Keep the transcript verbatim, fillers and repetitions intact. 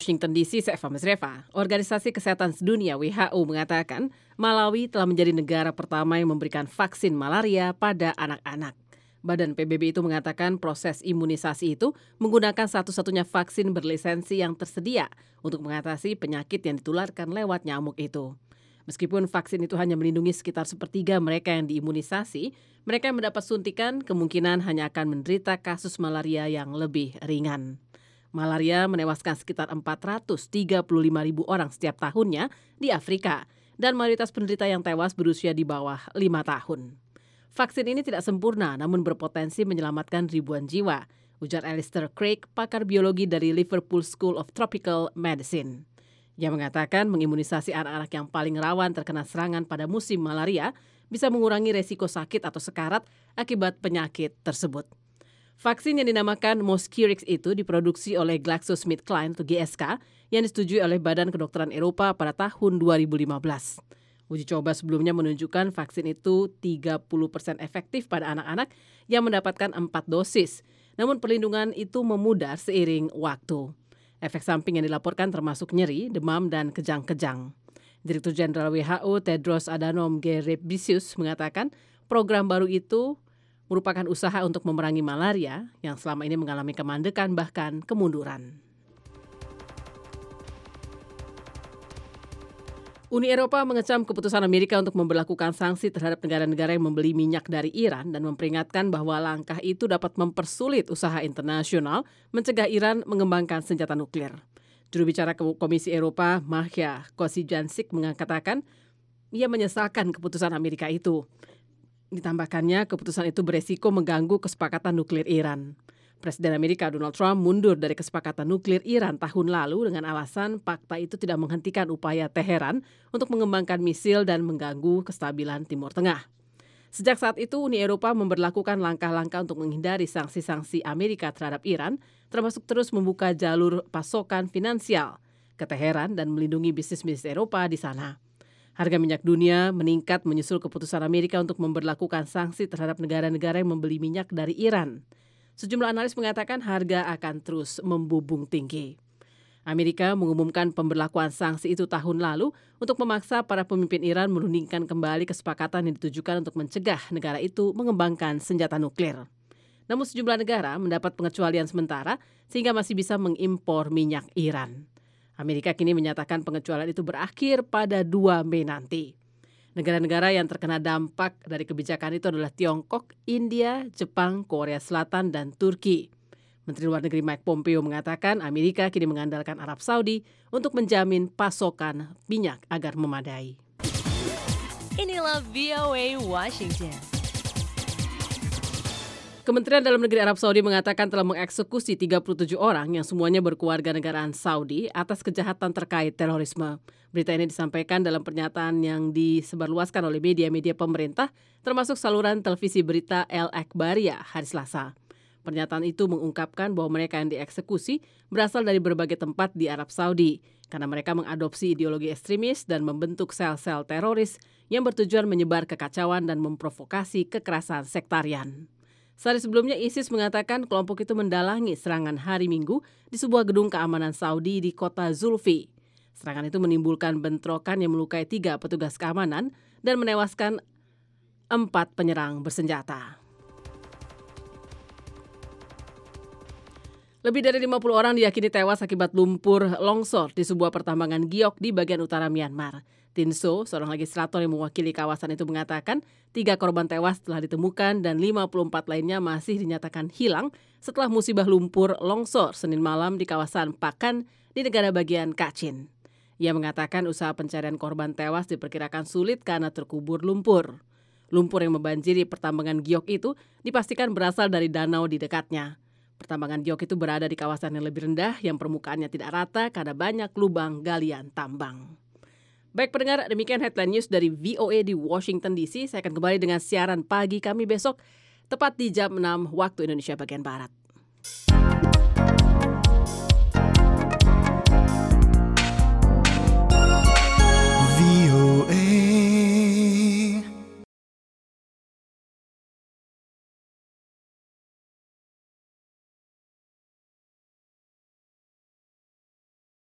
Washington D C, saya Fahmi Zrefa. Organisasi Kesehatan Sedunia W H O mengatakan Malawi telah menjadi negara pertama yang memberikan vaksin malaria pada anak-anak. Badan P B B itu mengatakan proses imunisasi itu menggunakan satu-satunya vaksin berlisensi yang tersedia untuk mengatasi penyakit yang ditularkan lewat nyamuk itu. Meskipun vaksin itu hanya melindungi sekitar sepertiga mereka yang diimunisasi, mereka yang mendapat suntikan kemungkinan hanya akan menderita kasus malaria yang lebih ringan. Malaria menewaskan sekitar empat ratus tiga puluh lima ribu orang setiap tahunnya di Afrika dan mayoritas penderita yang tewas berusia di bawah lima tahun. Vaksin ini tidak sempurna namun berpotensi menyelamatkan ribuan jiwa, ujar Alistair Craig, pakar biologi dari Liverpool School of Tropical Medicine. Ia mengatakan mengimunisasi anak-anak yang paling rawan terkena serangan pada musim malaria bisa mengurangi resiko sakit atau sekarat akibat penyakit tersebut. Vaksin yang dinamakan Mosquirix itu diproduksi oleh GlaxoSmithKline atau G S K yang disetujui oleh Badan Kedokteran Eropa pada tahun dua ribu lima belas. Uji coba sebelumnya menunjukkan vaksin itu tiga puluh persen efektif pada anak-anak yang mendapatkan empat dosis. Namun perlindungan itu memudar seiring waktu. Efek samping yang dilaporkan termasuk nyeri, demam, dan kejang-kejang. Direktur Jenderal W H O Tedros Adhanom Ghebreyesus mengatakan program baru itu merupakan usaha untuk memerangi malaria yang selama ini mengalami kemandekan bahkan kemunduran. Uni Eropa mengecam keputusan Amerika untuk memberlakukan sanksi terhadap negara-negara yang membeli minyak dari Iran dan memperingatkan bahwa langkah itu dapat mempersulit usaha internasional mencegah Iran mengembangkan senjata nuklir. Juru bicara Komisi Eropa, Mahja Kosijancic, mengatakan ia menyesalkan keputusan Amerika itu. Ditambahkannya, keputusan itu beresiko mengganggu kesepakatan nuklir Iran. Presiden Amerika Donald Trump mundur dari kesepakatan nuklir Iran tahun lalu dengan alasan fakta itu tidak menghentikan upaya Teheran untuk mengembangkan misil dan mengganggu kestabilan Timur Tengah. Sejak saat itu, Uni Eropa memberlakukan langkah-langkah untuk menghindari sanksi-sanksi Amerika terhadap Iran, termasuk terus membuka jalur pasokan finansial ke Teheran dan melindungi bisnis-bisnis Eropa di sana. Harga minyak dunia meningkat menyusul keputusan Amerika untuk memberlakukan sanksi terhadap negara-negara yang membeli minyak dari Iran. Sejumlah analis mengatakan harga akan terus membubung tinggi. Amerika mengumumkan pemberlakuan sanksi itu tahun lalu untuk memaksa para pemimpin Iran menurunkan kembali kesepakatan yang ditujukan untuk mencegah negara itu mengembangkan senjata nuklir. Namun sejumlah negara mendapat pengecualian sementara sehingga masih bisa mengimpor minyak Iran. Amerika kini menyatakan pengecualian itu berakhir pada dua Mei nanti. Negara-negara yang terkena dampak dari kebijakan itu adalah Tiongkok, India, Jepang, Korea Selatan, dan Turki. Menteri Luar Negeri Mike Pompeo mengatakan Amerika kini mengandalkan Arab Saudi untuk menjamin pasokan minyak agar memadai. Inilah V O A Washington. Kementerian Dalam Negeri Arab Saudi mengatakan telah mengeksekusi tiga puluh tujuh orang yang semuanya berkeluarga negaraan Saudi atas kejahatan terkait terorisme. Berita ini disampaikan dalam pernyataan yang disebarluaskan oleh media-media pemerintah, termasuk saluran televisi berita El Akhbariyah hari Selasa. Pernyataan itu mengungkapkan bahwa mereka yang dieksekusi berasal dari berbagai tempat di Arab Saudi, karena mereka mengadopsi ideologi ekstremis dan membentuk sel-sel teroris yang bertujuan menyebar kekacauan dan memprovokasi kekerasan sektarian. Sehari sebelumnya ISIS mengatakan kelompok itu mendalangi serangan hari Minggu di sebuah gedung keamanan Saudi di kota Zulfi. Serangan itu menimbulkan bentrokan yang melukai tiga petugas keamanan dan menewaskan empat penyerang bersenjata. Lebih dari lima puluh orang diyakini tewas akibat lumpur longsor di sebuah pertambangan giok di bagian utara Myanmar. Tinso, seorang legislator yang mewakili kawasan itu mengatakan tiga korban tewas telah ditemukan dan lima puluh empat lainnya masih dinyatakan hilang setelah musibah lumpur longsor Senin malam di kawasan Pakan di negara bagian Kachin. Ia mengatakan usaha pencarian korban tewas diperkirakan sulit karena terkubur lumpur. Lumpur yang membanjiri pertambangan giok itu dipastikan berasal dari danau di dekatnya. Pertambangan giok itu berada di kawasan yang lebih rendah yang permukaannya tidak rata karena banyak lubang galian tambang. Baik pendengar, demikian headline news dari V O A di Washington D C. Saya akan kembali dengan siaran pagi kami besok, tepat di jam enam waktu Indonesia bagian Barat.